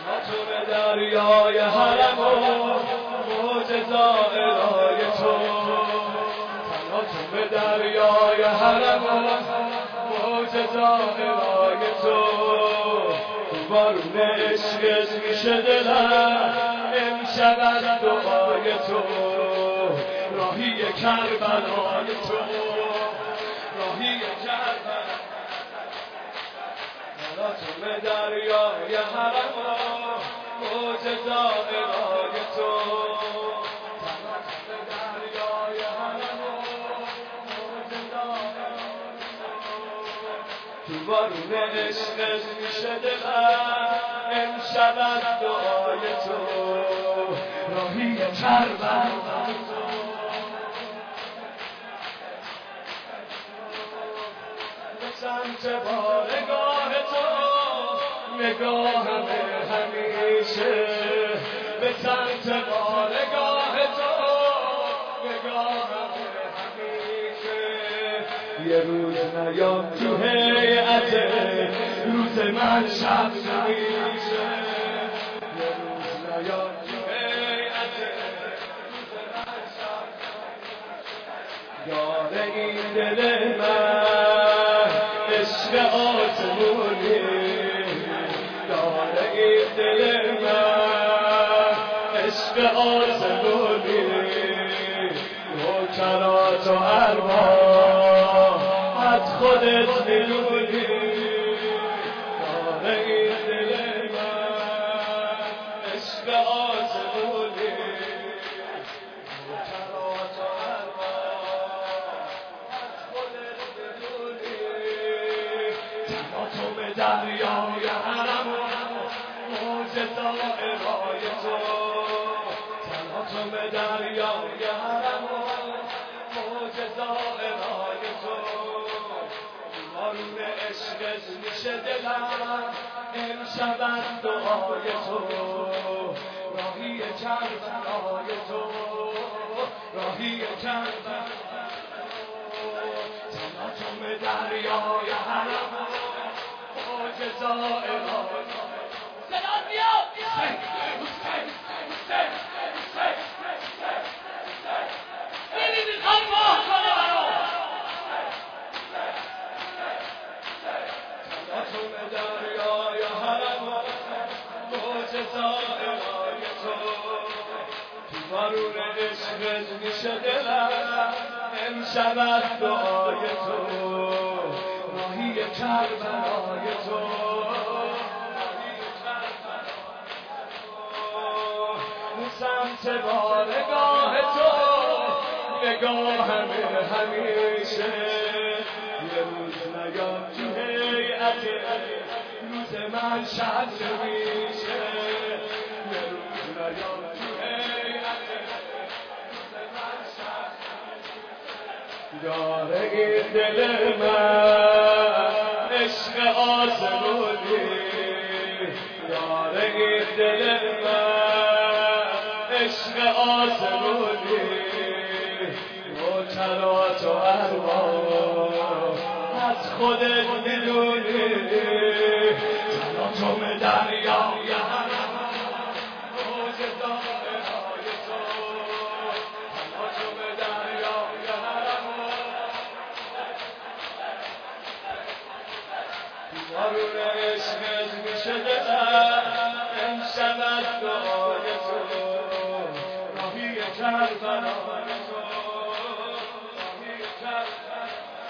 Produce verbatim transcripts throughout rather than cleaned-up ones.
تلاطم دریای حرم و معجزات تو، تلاطم دریای حرم و معجزات تو، بارون عشقت میشه دلم امشب از دعای تو، راهی کربلای تو، راهی کربلای تلاطم دریای حرم و معجزات تو، تلاطم دریای حرم و معجزات تو، بارون عشقت میشه دلم امشب از دعای تو، راهی کربلای تو، به سمت بارگاه تو نگاهم همیشه، به سمت بارگاه تو نگاهم همیشه، یه روز نیام تو هیئت روز من شب نمیشه، یه روز نیام تو هیئت روز من شب نمیشه، یاره این دل من عشق آسمونی، یاره این دل من عشق آسمونی، نوکرات و ارواح از خودت میدونی، یاره این دل من عشق آسمونی، نوکرات و ارواح از خودت میدونی، تلاطم دریای حرم و معجزات تو، تلاطم دریای حرم و معجزات تو، بارون عشقت میشه دلم امشب از دعای تو، راهی کربلای تو، راهی کربلای تو، تلاطم دریای حرم و معجزات تو، صدا بیاد حسین حسین حسین حسین ببین میخوام ماه کنه برام، تلاطم دریای حرم و معجزات تو، تو بارون عشقت میشه دلم امشب از دعای تو، راهی کربلای تو، سمت بارگاه تو نگاهم همیشه، یه روز نیام تو هیئت روز من شب نمیشه، یه روز نیام تو هیئت روز من شب نمیشه، یاره این دل من عشق آسمونی، یاره این دل من عشق آسمونی، نوکرات و ارواح از خودت میدونی، تلاطم دریای حرم معجزات تو، تلاطم دریای حرم بارون عشقت میشه دلم امشب از دعای تو، راهی کربلای تو، راهی کربلای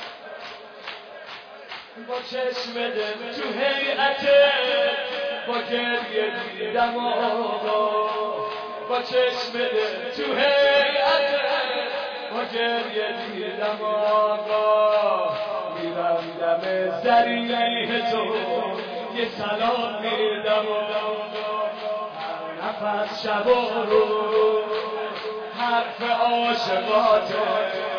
تو، با چشم دل تو هیئت با گریه دیدم آقا، با چشم دل تو هیئت با گریه دیدم آقا، میرم دم ذریح تو یه سلام میدم آقا، هر نفس شب و روز حرف عاشقاته،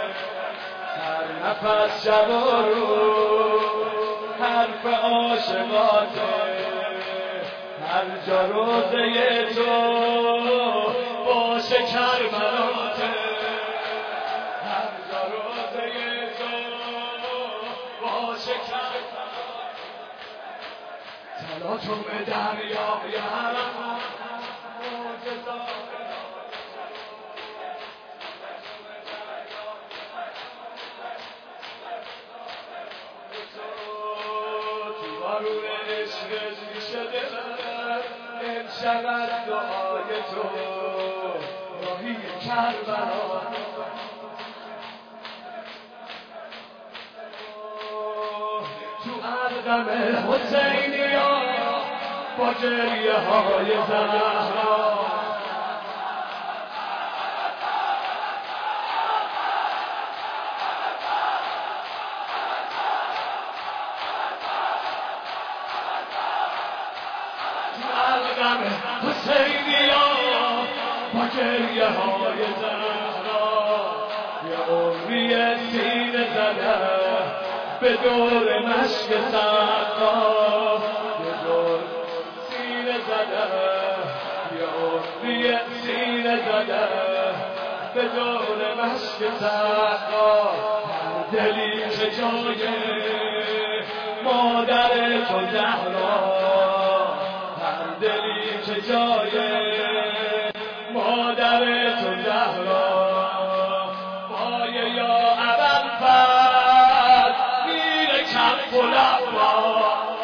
هر نفس شب و روز حرف عاشقاته، هر جا روزه تو باشه کربلاته، هر جا روزه تو باشه کربلاته، تلاطم دریای حرم شود دعای تو راهی کربلا تو ارقم حسینیا با گریه های زهرا حسینیا با گریه های زهرا یه عمری سینه زده به دور مشک سقا یه دور سینه زده یه عمری سینه زده به دور مشک سقا هر دلی که جای مادر تو زهرا دلی که جای مادر تو زهرا پای یا ابوالفضل میر کف و لبا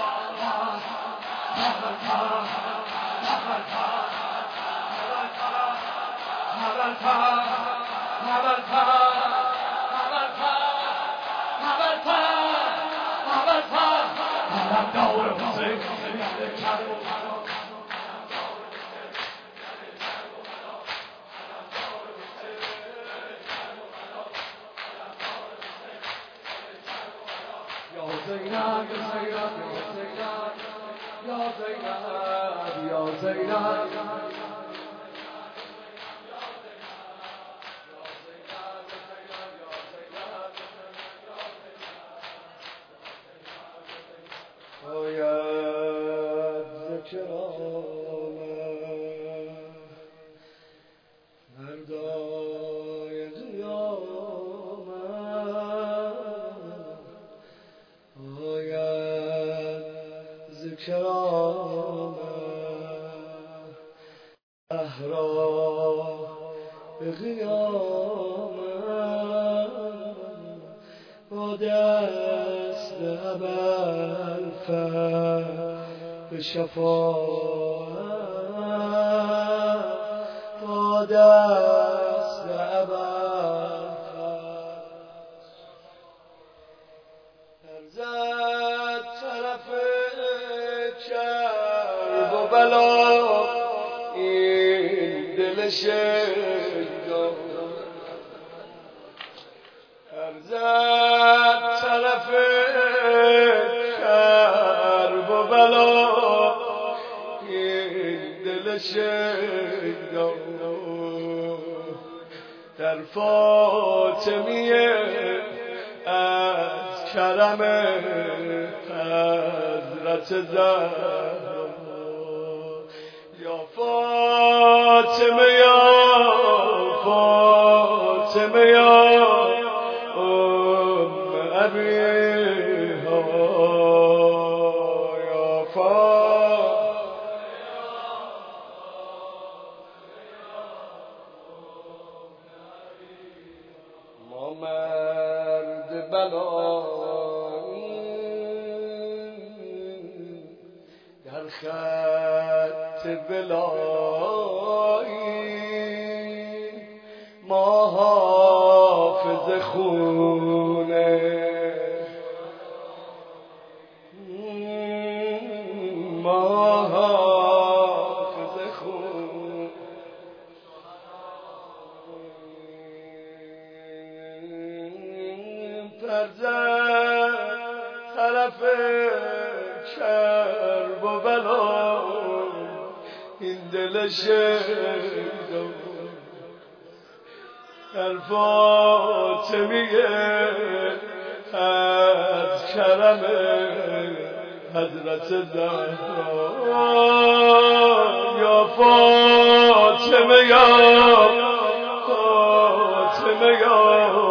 زینب یا زینب یا زینب باید ذکر آمد مردای ذکر آمد زهرا به قیامت با دست ابوالفضل به شفاعت با دست ابوالفضل ارزد طرف کرب و بلا این دل شیدا ارزد طرف کرب و بلا این دل شیدا در فاطمیه از کرم حضرت زهرا یا فاطمه یا فاطمه یا ام ابیها یا فاطمه ما مرد بلایی در خط بلایی ما حافظ خونه ما حافظ خونه فرزند طرف کرب و بلا این دل شیدا در فاطمیه از کرم حضرت زهرا یا فاطمه یا فاطمه یا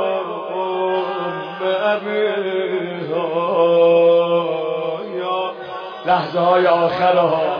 ام ابیها یا لحظه های آخر ها